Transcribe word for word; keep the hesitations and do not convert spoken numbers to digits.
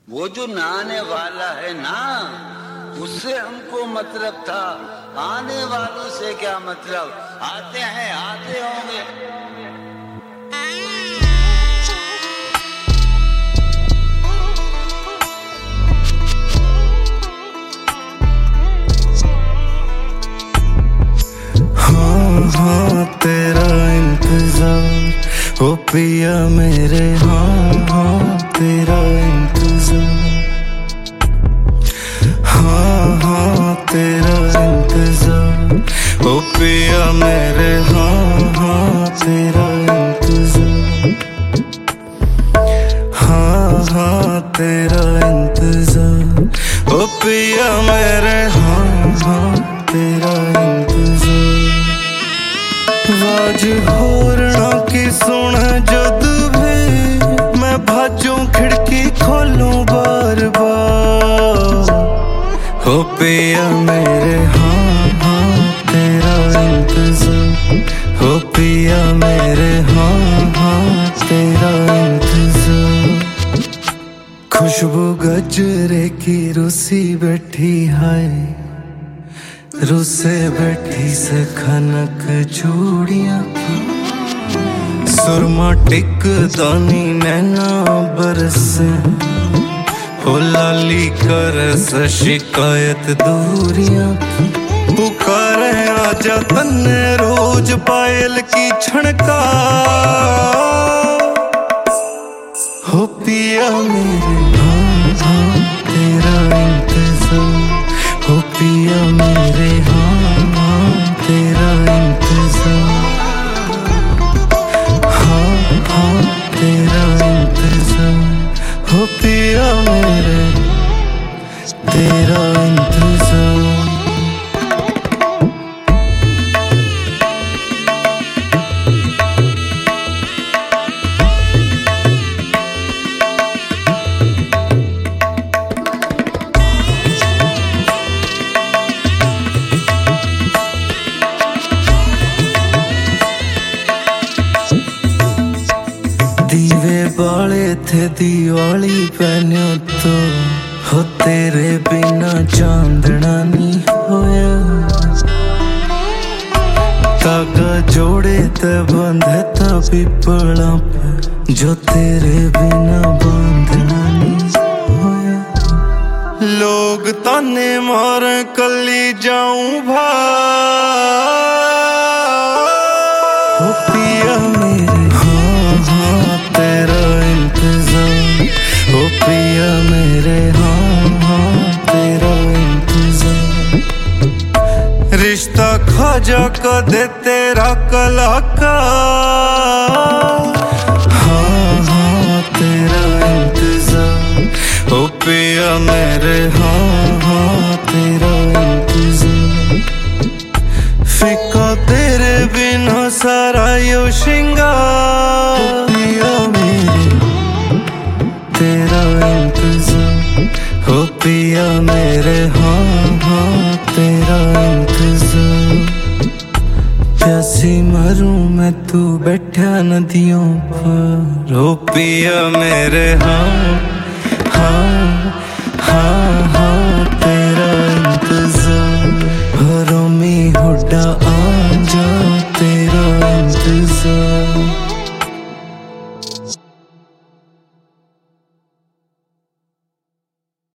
वो जो नहाने वाला है ना, उससे हमको मतलब था, आने वालों से क्या मतलब। आते हैं आते होंगे। हाँ हाँ तेरा इंतजार ओ पिया मेरे, हाँ हाँ तेरा इंतजार, हाँ हाँ तेरा इंतजार ओ पिया मेरे, हाँ हाँ तेरा इंतजार, हाँ हाँ तेरा इंतजार ओ पिया मेरे, हाँ हाँ तेरा इंतजार। वाज होरना की सुन जद भी मैं भाजूं खिड़की खोलूं बार बार, हो पिया मेरे, हाँ हाँ तेरा इंतजार, हो पिया मेरे, हाँ हाँ तेरा इंतजार। खुशबू गजरे की रूसी बैठी है, रुसे बैठी से खनक चूड़ियां की, सुरमा टिक दानी नैना बरसे, हो लाली कर से शिकायत दूरियां की। पुकारे आजा तन्ने रोज पायल की छणका, हो पिया मेरे, हाँ हाँ तेरा इंतजार, हो पिया मेरे, हाँ हाँ तेरा इंतजार, हाँ हाँ तेरा इंतजार, हो पिया मेरे तेरा इंतजार। दीवे बाले थे दिवाली पहनो तो, हो तेरे बिना चांदना नहीं होया, तागा जोड़े ते बंधे ता पिपला पे, जो तेरे बिना बांधना नहीं होया। लोग ताने मारे कली जाऊं भाई, हो पिया मेरे, हाँ हाँ तेरा इंतजार, हो पिया मेरे, हाँ हाँ तेरा इंतजार। रिश्ता खाजा का दे तेरा कलाकार, हाँ हाँ तेरा इंतजार, हो पिया मेरे, हाँ हाँ तेरा इंतजार। फिका तेरे बिना सारा यो श्रृंगार, हो पिया मेरे तेरा इंतजार, हो पिया मेरे, हाँ हाँ तेरा इंतजार। प्यासी मरूं मैं तू बैठा नदियों पर, हो पिया मेरे, हाँ